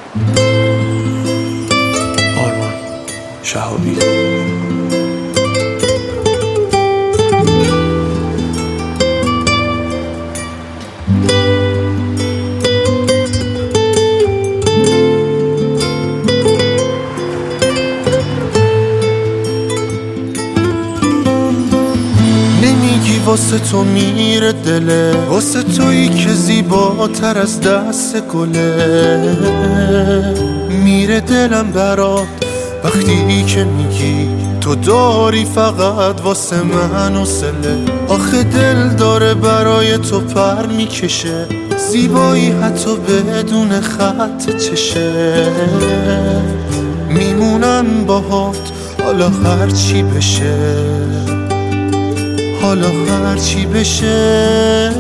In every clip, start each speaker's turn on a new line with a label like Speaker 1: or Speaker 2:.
Speaker 1: آرمان شهابی.
Speaker 2: نمیگی واسه تو میره دله، واسه تویی که زیباتر از دست گله. میره دلم برات وقتی که میگی تو داری فقط واسه من وصله. آخه دل داره برای تو پر میکشه، زیبایی حتی بدون خط چشه. میمونم باهات حالا هرچی بشه، حالا هرچی بشه.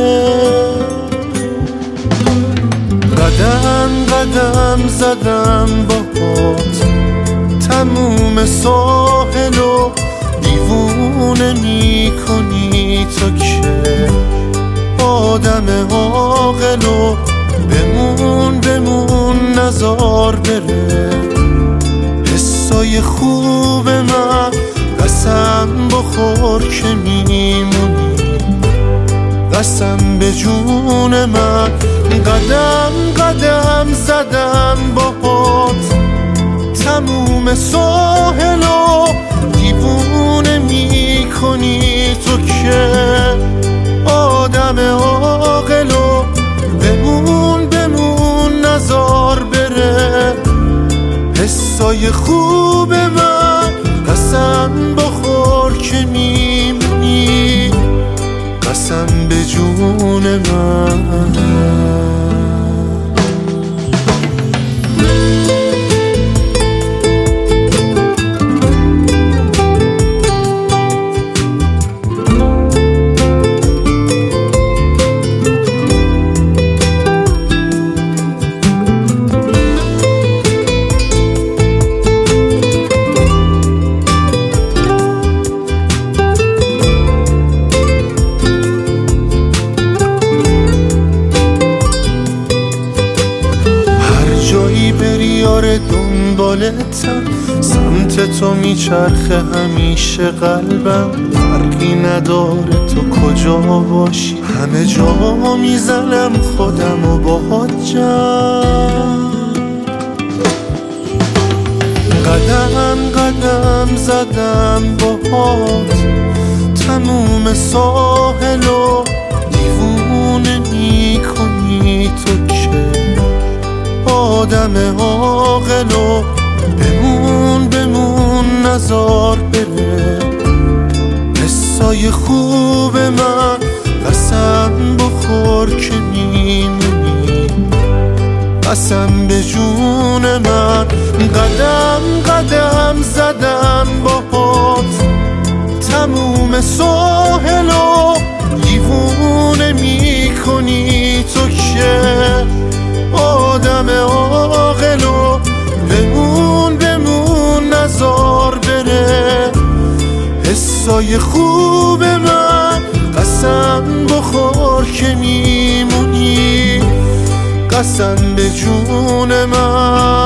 Speaker 2: قدم قدم زدم باهات تموم ساحلو، دیوونه میکنی تو که آدم عاقلو. بمون بمون نزار بره حسای خوب من، قسم بخور که میمونی، قسم به جون من. قدم قدم زدم باهات تموم ساحلو، دیوونه میکنی تو که آدم عاقلو. بمون بمون نزار بره حسای خوب من، قسم بخور که میمونی، قسم به جون من. بری دنبالتم، سمت تو میچرخه همیشه قلبم. فرقی نداره تو کجا باشی، همه جا میزنم خودم و باهات جمع. قدم قدم زدم باهات تموم ساحلو، دیوونه میکنی تو که آدم عاقلو. بمون بمون نزار بره حسای خوب من، قسم بخور که میمونی، قسم به جون من. قدم قدم زدم باهات تموم ساحلو، دیوونه میکنی تو که آدم عاقلو. بمون بمون نزار بره حسای خوب من، قسم بخور که میمونی، قسم به جون من.